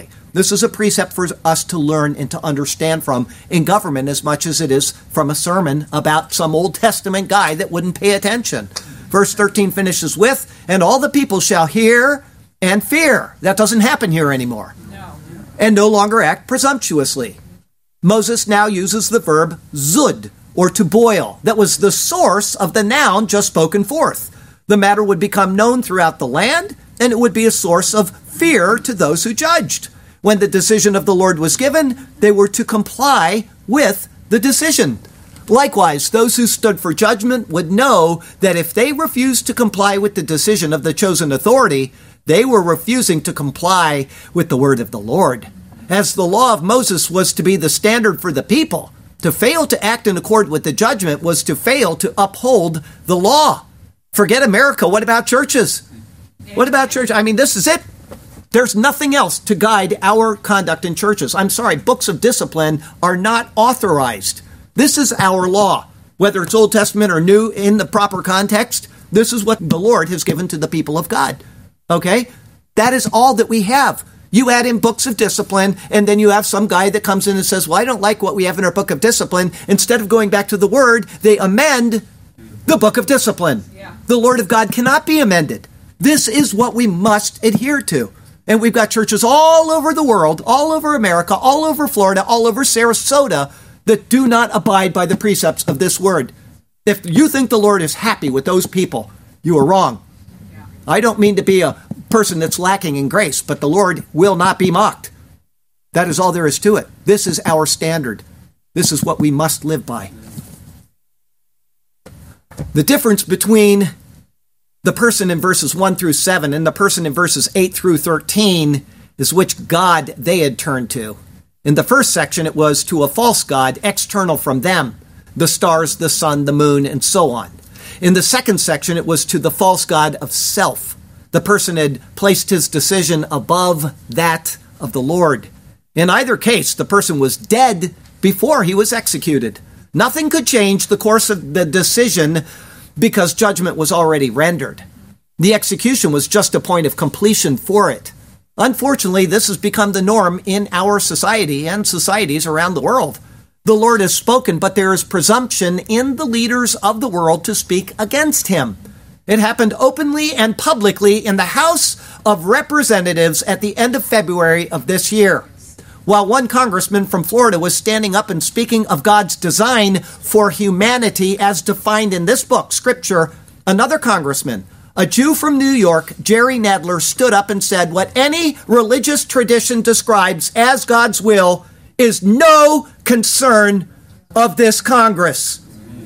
a precept for us to learn and to understand from in government as much as it is from a sermon about some Old Testament guy that wouldn't pay attention. Verse 13 finishes with, and all the people shall hear and fear. That doesn't happen here anymore. No. And no longer act presumptuously. Moses now uses the verb zud, or to boil. That was the source of the noun just spoken forth. The matter would become known throughout the land, and it would be a source of fear to those who judged. When the decision of the Lord was given, they were to comply with the decision. Likewise, those who stood for judgment would know that if they refused to comply with the decision of the chosen authority, they were refusing to comply with the word of the Lord. As the law of Moses was to be the standard for the people, to fail to act in accord with the judgment was to fail to uphold the law. Forget America. What about churches? What about church? I mean, this is it. There's nothing else to guide our conduct in churches. I'm sorry, books of discipline are not authorized. This is our law. Whether it's Old Testament or New in the proper context, this is what the Lord has given to the people of God. Okay? That is all that we have. You add in books of discipline, and then you have some guy that comes in and says, well, I don't like what we have in our book of discipline. Instead of going back to the Word, they amend the book of discipline. Yeah. The Word of God cannot be amended. This is what we must adhere to. And we've got churches all over the world, all over America, all over Florida, all over Sarasota, that do not abide by the precepts of this word. If you think the Lord is happy with those people, you are wrong. Yeah. I don't mean to be a person that's lacking in grace, but the Lord will not be mocked. That is all there is to it. This is our standard. This is what we must live by. The difference between the person in verses 1 through 7 and the person in verses 8 through 13 is which God they had turned to. In the first section, it was to a false god external from them. the stars, the sun, the moon, and so on. In the second section, it was to the false god of self. The person had placed his decision above that of the Lord. In either case, the person was dead before he was executed. Nothing could change the course of the decision because judgment was already rendered. The execution was just a point of completion for it. Unfortunately, this has become the norm in our society and societies around the world. The Lord has spoken, but there is presumption in the leaders of the world to speak against him. It happened openly and publicly in the House of Representatives at the end of February of this year. While one congressman from Florida was standing up and speaking of God's design for humanity as defined in this book, Scripture, another congressman, a Jew from New York, Jerry Nadler, stood up and said, what any religious tradition describes as God's will is no concern of this Congress.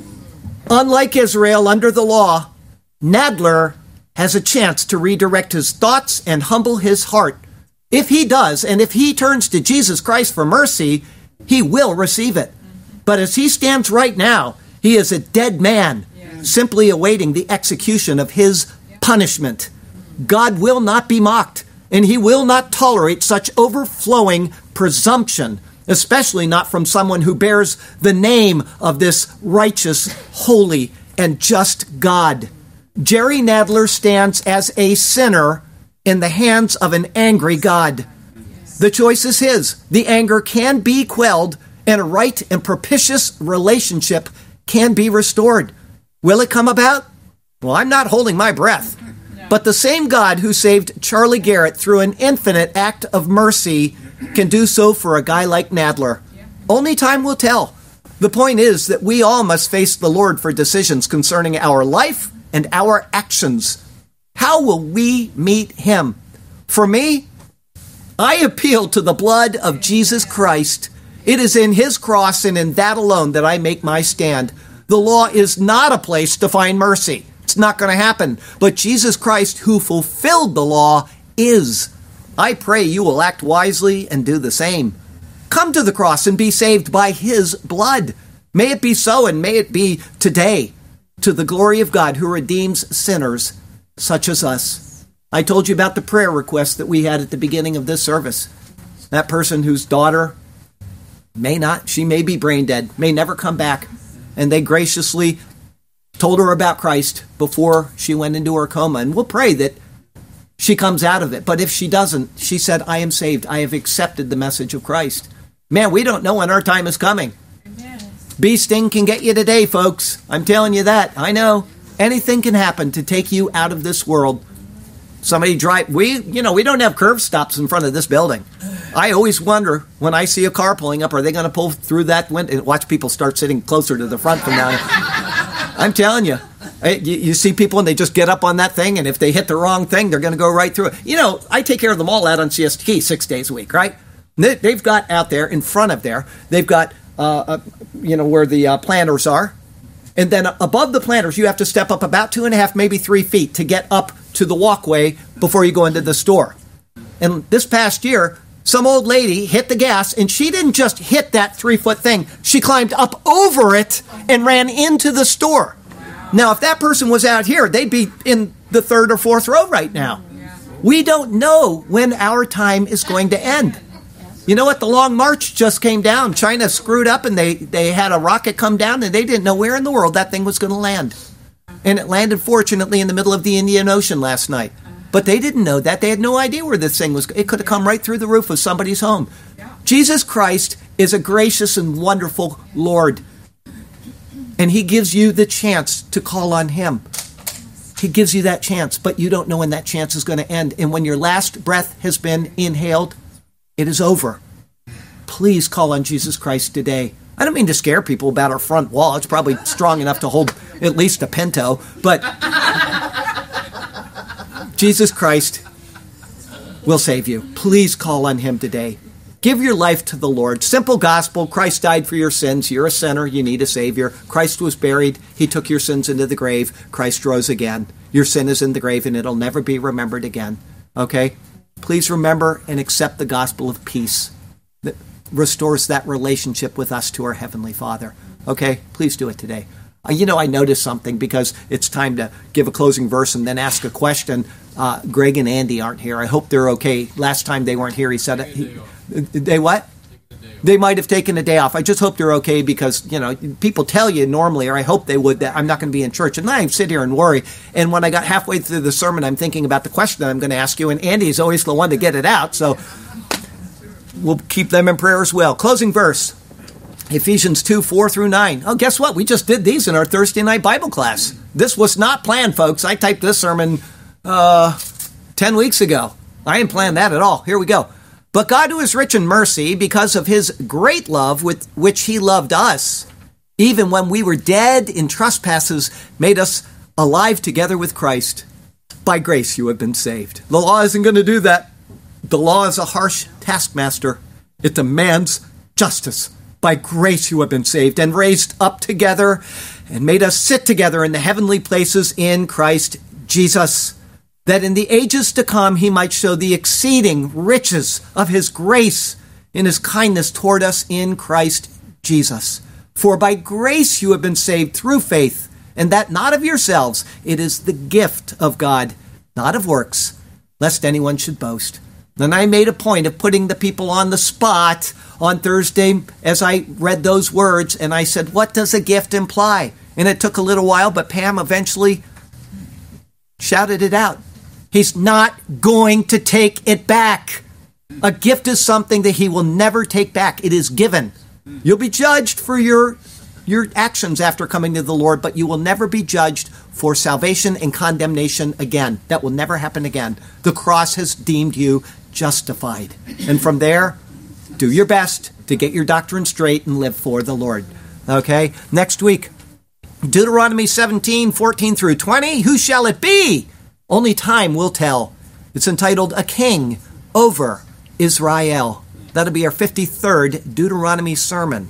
Unlike Israel under the law, Nadler has a chance to redirect his thoughts and humble his heart. If he does, and if he turns to Jesus Christ for mercy, he will receive it. But as he stands right now, he is a dead man, simply awaiting the execution of his punishment. God will not be mocked, and he will not tolerate such overflowing presumption, especially not from someone who bears the name of this righteous, holy, and just God. Jerry Nadler stands as a sinner in the hands of an angry God. The choice is his. The anger can be quelled, and a right and propitious relationship can be restored. Will it come about? Well, I'm not holding my breath. But the same God who saved Charlie Garrett through an infinite act of mercy can do so for a guy like Nadler. Only time will tell. The point is that we all must face the Lord for decisions concerning our life and our actions. How will we meet him? For me, I appeal to the blood of Jesus Christ. It is in his cross and in that alone that I make my stand. The law is not a place to find mercy. It's not going to happen. But Jesus Christ, who fulfilled the law, is. I pray you will act wisely and do the same. Come to the cross and be saved by his blood. May it be so, and may it be today, to the glory of God who redeems sinners such as us. I told you about the prayer request that we had at the beginning of this service. That person whose daughter she may be brain dead, may never come back. And they graciously told her about Christ before she went into her coma. And we'll pray that she comes out of it. But if she doesn't, she said, I am saved. I have accepted the message of Christ. Man, we don't know when our time is coming. Bee sting can get you today, folks. I'm telling you that. I know. Anything can happen to take you out of this world. We don't have curb stops in front of this building. I always wonder when I see a car pulling up, are they going to pull through that window? Watch people start sitting closer to the front from now on. I'm telling you. You see people and they just get up on that thing, and if they hit the wrong thing, they're going to go right through it. I take care of them all out on CST 6 days a week, right? They've got out there in front of there, they've got, where the planters are. And then above the planters, you have to step up about 2.5, maybe 3 feet to get up to the walkway before you go into the store. And this past year, some old lady hit the gas, and she didn't just hit that 3-foot thing. She climbed up over it and ran into the store. Now, if that person was out here, they'd be in the 3rd or 4th row right now. We don't know when our time is going to end. You know what? The Long March just came down. China screwed up, and they had a rocket come down, and they didn't know where in the world that thing was going to land. And it landed, fortunately, in the middle of the Indian Ocean last night. But they didn't know that. They had no idea where this thing was. It could have come right through the roof of somebody's home. Jesus Christ is a gracious and wonderful Lord. And he gives you the chance to call on him. He gives you that chance, but you don't know when that chance is going to end. And when your last breath has been inhaled, it is over. Please call on Jesus Christ today. I don't mean to scare people about our front wall. It's probably strong enough to hold at least a Pinto. But Jesus Christ will save you. Please call on him today. Give your life to the Lord. Simple gospel. Christ died for your sins. You're a sinner. You need a Savior. Christ was buried. He took your sins into the grave. Christ rose again. Your sin is in the grave, and it'll never be remembered again. Okay? Please remember and accept the gospel of peace that restores that relationship with us to our Heavenly Father. Okay, please do it today. I noticed something because it's time to give a closing verse and then ask a question. Greg and Andy aren't here. I hope they're okay. Last time they weren't here, he said they what? They might have taken a day off. I just hope they're okay because, people tell you normally, or I hope they would, that I'm not going to be in church. And then I sit here and worry. And when I got halfway through the sermon, I'm thinking about the question that I'm going to ask you. And Andy's always the one to get it out. So we'll keep them in prayer as well. Closing verse. Ephesians 2, 4 through 9. Oh, guess what? We just did these in our Thursday night Bible class. This was not planned, folks. I typed this sermon 10 weeks ago. I didn't plan that at all. Here we go. But God, who is rich in mercy, because of his great love with which he loved us, even when we were dead in trespasses, made us alive together with Christ. By grace you have been saved. The law isn't going to do that. The law is a harsh taskmaster. It demands justice. By grace you have been saved and raised up together and made us sit together in the heavenly places in Christ Jesus, that in the ages to come he might show the exceeding riches of his grace in his kindness toward us in Christ Jesus. For by grace you have been saved through faith, and that not of yourselves. It is the gift of God, not of works, lest anyone should boast. Then I made a point of putting the people on the spot on Thursday as I read those words, and I said, what does a gift imply? And it took a little while, but Pam eventually shouted it out. He's not going to take it back. A gift is something that he will never take back. It is given. You'll be judged for your actions after coming to the Lord, but you will never be judged for salvation and condemnation again. That will never happen again. The cross has deemed you justified. And from there, do your best to get your doctrine straight and live for the Lord. Okay? Next week, Deuteronomy 17, 14 through 20. Who shall it be? Only time will tell. It's entitled A King Over Israel. That'll be our 53rd Deuteronomy sermon.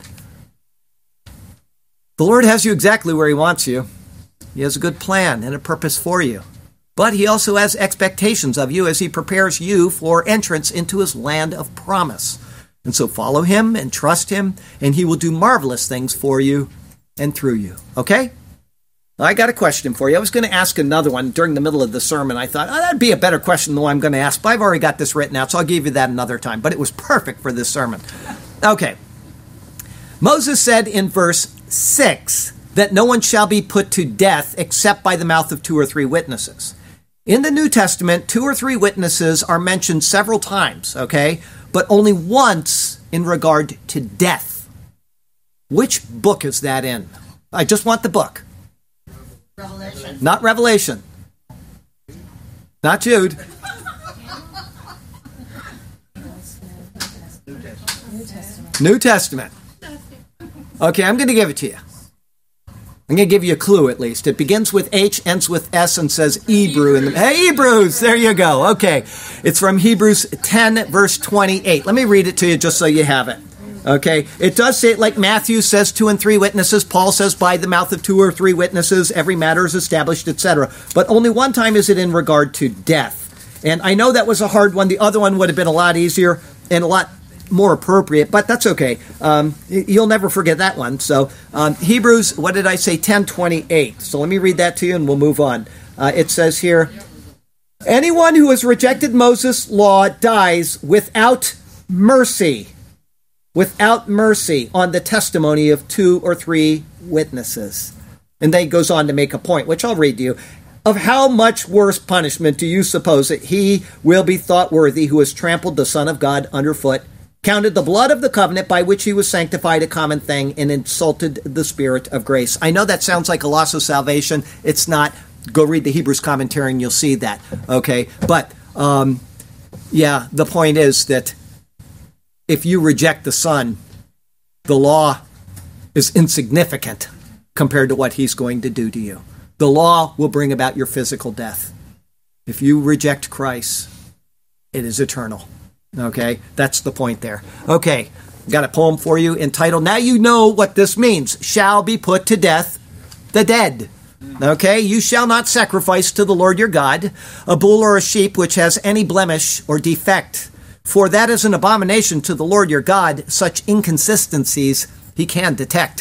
The Lord has you exactly where he wants you. He has a good plan and a purpose for you. But he also has expectations of you as he prepares you for entrance into his land of promise. And so follow him and trust him, and he will do marvelous things for you and through you. Okay? I got a question for you. I was going to ask another one during the middle of the sermon. I thought, that'd be a better question than what I'm going to ask, but I've already got this written out, so I'll give you that another time. But it was perfect for this sermon. Okay. Moses said in verse 6 that no one shall be put to death except by the mouth of 2 or 3 witnesses. In the New Testament, 2 or 3 witnesses are mentioned several times, okay, but only once in regard to death. Which book is that in? I just want the book. Revelation. Not Revelation. Not Jude. New Testament. Okay, I'm going to give it to you. I'm going to give you a clue at least. It begins with H, ends with S, and says Hebrew. Hey, Hebrews! There you go. Okay. It's from Hebrews 10, verse 28. Let me read it to you just so you have it. Okay. It does say it like Matthew says 2 and 3 witnesses. Paul says by the mouth of 2 or 3 witnesses, every matter is established, etc. But only one time is it in regard to death. And I know that was a hard one. The other one would have been a lot easier and a lot more appropriate, but that's okay. You'll never forget that one. So Hebrews, what did I say? 10:28. So let me read that to you and we'll move on. It says here, anyone who has rejected Moses' law dies without mercy on the testimony of 2 or 3 witnesses. And then he goes on to make a point, which I'll read to you. Of how much worse punishment do you suppose that he will be thought worthy who has trampled the Son of God underfoot, counted the blood of the covenant by which he was sanctified a common thing, and insulted the Spirit of grace? I know that sounds like a loss of salvation. It's not. Go read the Hebrews commentary and you'll see that. Okay, but the point is that if you reject the Son, the law is insignificant compared to what he's going to do to you. The law will bring about your physical death. If you reject Christ, it is eternal. Okay, that's the point there. Okay, got a poem for you entitled, Now You Know What This Means. Shall be put to death the dead. Okay, you shall not sacrifice to the Lord your God a bull or a sheep which has any blemish or defect, for that is an abomination to the Lord your God. Such inconsistencies he can detect.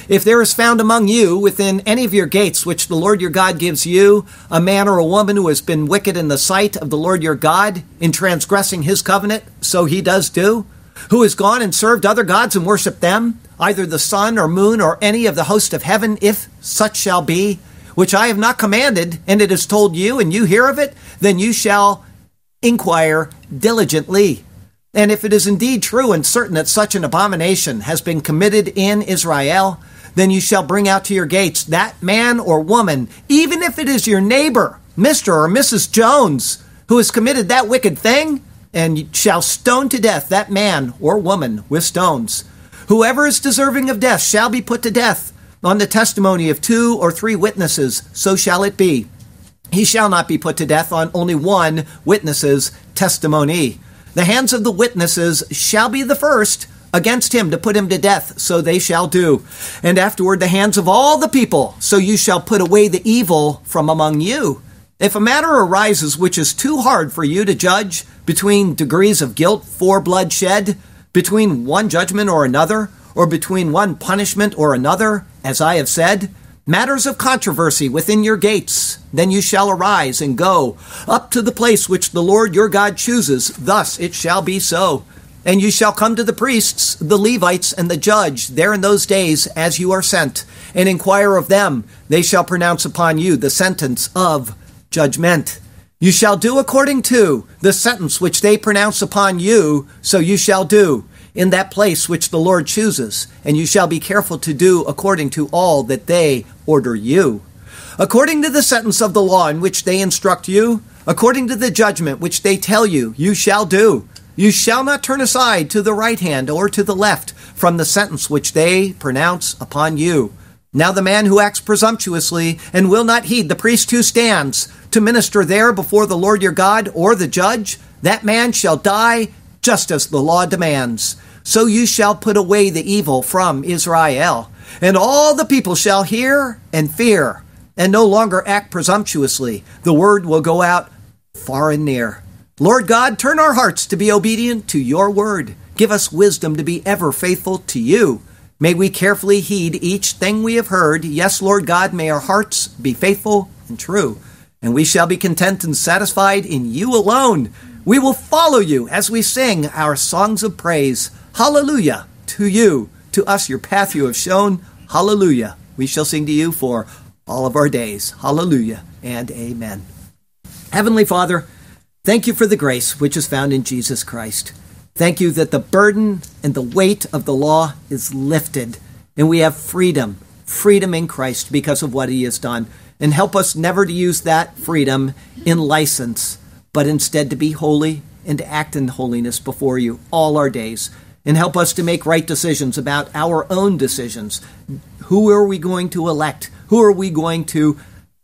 If there is found among you within any of your gates which the Lord your God gives you, a man or a woman who has been wicked in the sight of the Lord your God in transgressing his covenant, so he does do, who has gone and served other gods and worshipped them, either the sun or moon or any of the host of heaven, if such shall be, which I have not commanded, and it is told you, and you hear of it, then you shall inquire diligently. And if it is indeed true and certain that such an abomination has been committed in Israel, then you shall bring out to your gates that man or woman, even if it is your neighbor, Mr. or Mrs. Jones, who has committed that wicked thing, and you shall stone to death that man or woman with stones. Whoever is deserving of death shall be put to death on the testimony of 2 or 3 witnesses, so shall it be. He shall not be put to death on only one witness's testimony. The hands of the witnesses shall be the first against him to put him to death, so they shall do. And afterward the hands of all the people, so you shall put away the evil from among you. If a matter arises which is too hard for you to judge between degrees of guilt for bloodshed, between one judgment or another, or between one punishment or another, as I have said, matters of controversy within your gates, then you shall arise and go up to the place which the Lord your God chooses. Thus it shall be so. And you shall come to the priests, the Levites, and the judge there in those days as you are sent, and inquire of them. They shall pronounce upon you the sentence of judgment. You shall do according to the sentence which they pronounce upon you, so you shall do in that place which the Lord chooses, and you shall be careful to do according to all that they order you. According to the sentence of the law in which they instruct you, according to the judgment which they tell you, you shall do. You shall not turn aside to the right hand or to the left from the sentence which they pronounce upon you. Now the man who acts presumptuously and will not heed the priest who stands to minister there before the Lord your God or the judge, that man shall die just as the law demands. So you shall put away the evil from Israel, and all the people shall hear and fear, and no longer act presumptuously. The word will go out far and near. Lord God, turn our hearts to be obedient to your word. Give us wisdom to be ever faithful to you. May we carefully heed each thing we have heard. Yes, Lord God, may our hearts be faithful and true, and we shall be content and satisfied in you alone. We will follow you as we sing our songs of praise. Hallelujah to you, to us your path you have shown. Hallelujah. We shall sing to you for all of our days. Hallelujah and amen. Heavenly Father, thank you for the grace which is found in Jesus Christ. Thank you that the burden and the weight of the law is lifted, and we have freedom in Christ because of what he has done. And help us never to use that freedom in license, but instead to be holy and to act in holiness before you all our days. And help us to make right decisions about our own decisions. Who are we going to elect? Who are we going to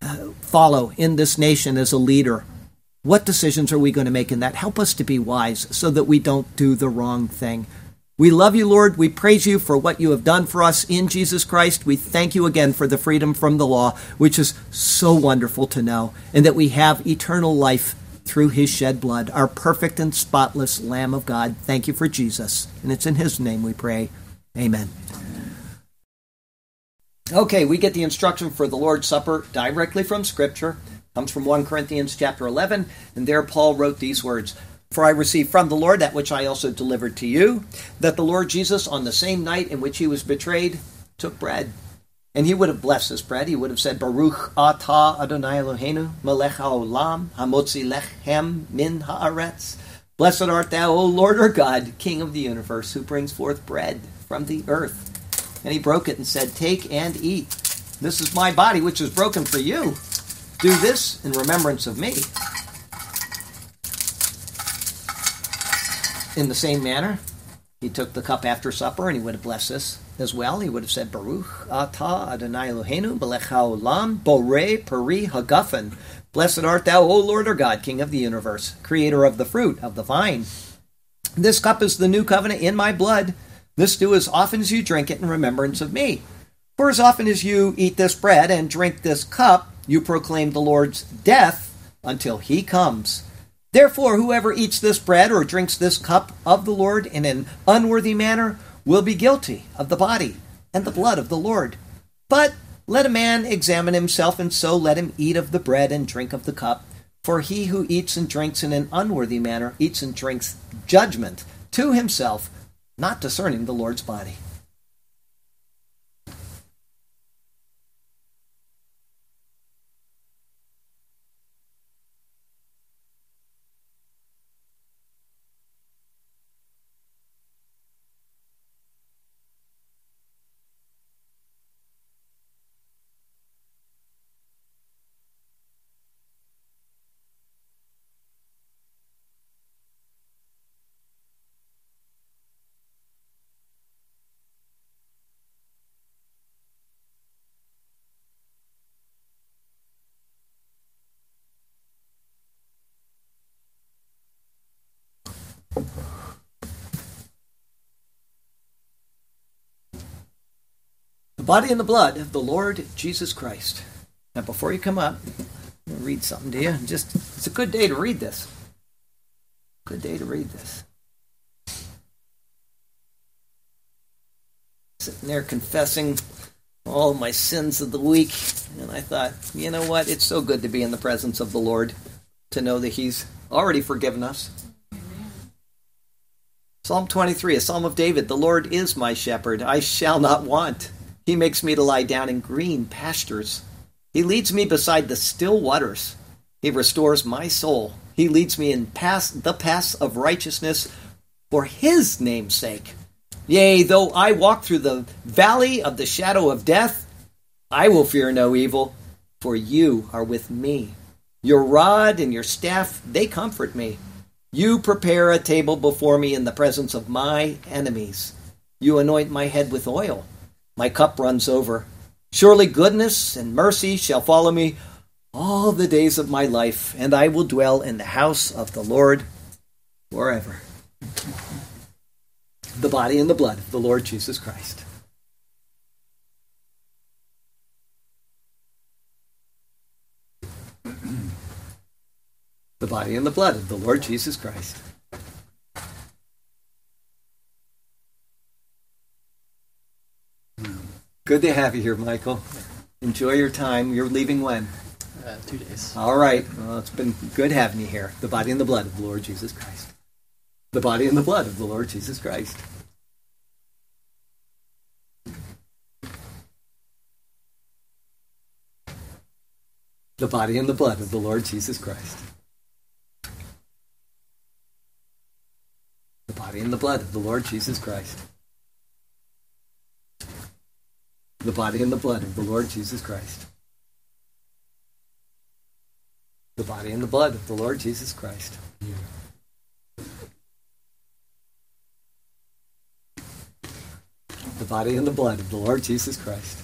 follow in this nation as a leader? What decisions are we going to make in that? Help us to be wise so that we don't do the wrong thing. We love you, Lord. We praise you for what you have done for us in Jesus Christ. We thank you again for the freedom from the law, which is so wonderful to know, and that we have eternal life through his shed blood, our perfect and spotless Lamb of God. Thank you for Jesus, and it's in his name we pray. Amen. Okay, we get the instruction for the Lord's Supper directly from Scripture. It comes from 1 Corinthians chapter 11, and there Paul wrote these words, "For I received from the Lord that which I also delivered to you, that the Lord Jesus, on the same night in which he was betrayed, took bread. And he would have blessed this bread. He would have said, Baruch atah Adonai Eloheinu, melech haolam, hamotzi lechem min haaretz. Blessed art thou, O Lord our God, King of the universe, who brings forth bread from the earth. And he broke it and said, Take and eat. This is my body, which is broken for you. Do this in remembrance of me. In the same manner, he took the cup after supper, and he would have blessed this as well. He would have said, Baruch atah Adonai Eloheinu, melech haolam, borei peri hagafen. Blessed art thou, O Lord our God, King of the universe, creator of the fruit of the vine. This cup is the new covenant in my blood. This do as often as you drink it in remembrance of me. For as often as you eat this bread and drink this cup, you proclaim the Lord's death until he comes. Therefore, whoever eats this bread or drinks this cup of the Lord in an unworthy manner will be guilty of the body and the blood of the Lord. But let a man examine himself, and so let him eat of the bread and drink of the cup. For he who eats and drinks in an unworthy manner eats and drinks judgment to himself, not discerning the Lord's body. The body and the blood of the Lord Jesus Christ. Now, before you come up, I'm going to read something to you. It's a good day to read this. Good day to read this. Sitting there confessing all my sins of the week, and I thought, you know what? It's so good to be in the presence of the Lord, to know that He's already forgiven us. Psalm 23, a psalm of David. The Lord is my shepherd. I shall not want. He makes me to lie down in green pastures. He leads me beside the still waters. He restores my soul. He leads me in the paths of righteousness for His name's sake. Yea, though I walk through the valley of the shadow of death, I will fear no evil, for you are with me. Your rod and your staff, they comfort me. You prepare a table before me in the presence of my enemies. You anoint my head with oil. My cup runs over. Surely goodness and mercy shall follow me all the days of my life, and I will dwell in the house of the Lord forever. The body and the blood of the Lord Jesus Christ. The body and the blood of the Lord Jesus Christ. Good to have you here, Michael. Enjoy your time. You're leaving when? 2 days. All right. Well, it's been good having you here. The body and the blood of the Lord Jesus Christ. The body and the blood of the Lord Jesus Christ. The body and the blood of the Lord Jesus Christ. The body and the blood of the Lord Jesus Christ. The body and the blood of the Lord Jesus Christ. The body and the blood of the Lord Jesus Christ. The body and the blood of the Lord Jesus Christ.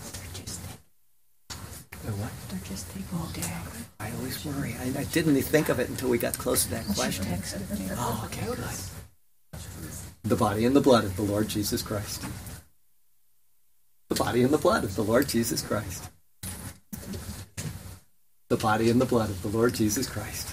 What? They're just taking down. I always worry. I didn't even think of it until we got close to that question. Texted me. Oh, okay, good. The body and the blood of the Lord Jesus Christ. The body and the blood of the Lord Jesus Christ. The body and the blood of the Lord Jesus Christ.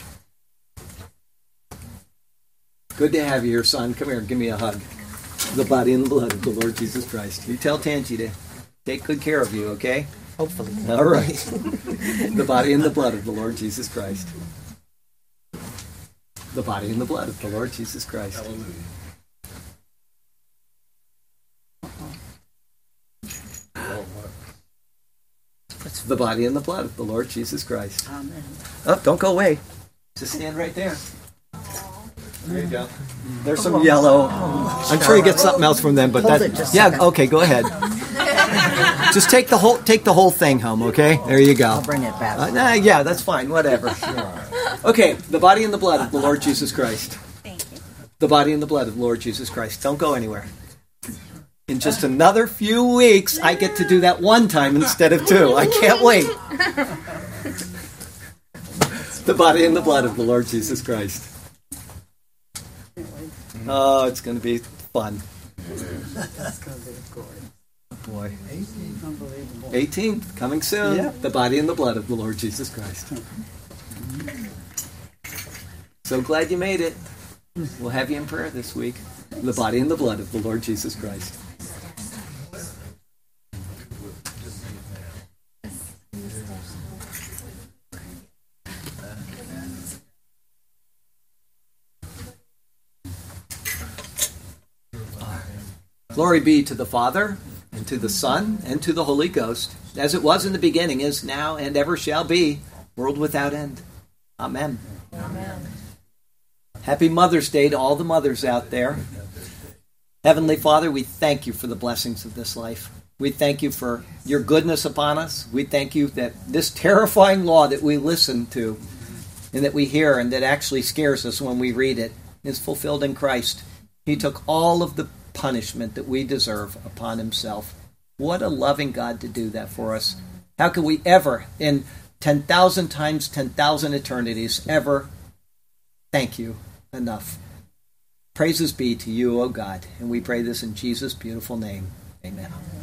Good to have you here, son. Come here, give me a hug. The body and the blood of the Lord Jesus Christ. You tell Tangi to take good care of you, okay? Hopefully. All right. The body and the blood of the Lord Jesus Christ. The body and the blood of the Lord Jesus Christ. Hallelujah. The body and the blood of the Lord Jesus Christ. Amen. Oh, don't go away. Just stand right there. There you go. There's some yellow. I'm sure you get something else from them, but Hold that. it just a Yeah. second. Okay. Go ahead. Just take the whole thing home. Okay. There you go. I'll bring it back. Yeah, that's fine. Whatever. Okay. The body and the blood of the Lord Jesus Christ. Thank you. The body and the blood of the Lord Jesus Christ. Don't go anywhere. In just another few weeks, I get to do that one time instead of two. I can't wait. The body and the blood of the Lord Jesus Christ. Oh, it's going to be fun. That's going to be good. Boy. 18th, unbelievable. 18th, coming soon. Yeah. The body and the blood of the Lord Jesus Christ. So glad you made it. We'll have you in prayer this week. The body and the blood of the Lord Jesus Christ. Glory be to the Father, and to the Son, and to the Holy Ghost, as it was in the beginning, is now, and ever shall be, world without end. Amen. Amen. Happy Mother's Day to all the mothers out there. Heavenly Father, we thank you for the blessings of this life. We thank you for your goodness upon us. We thank you that this terrifying law that we listen to and that we hear and that actually scares us when we read it is fulfilled in Christ. He took all of the punishment that we deserve upon himself. What a loving God to do that for us. How could we ever, in 10,000 times 10,000 eternities, ever thank you enough? Praises be to you, O God. And we pray this in Jesus' beautiful name. Amen.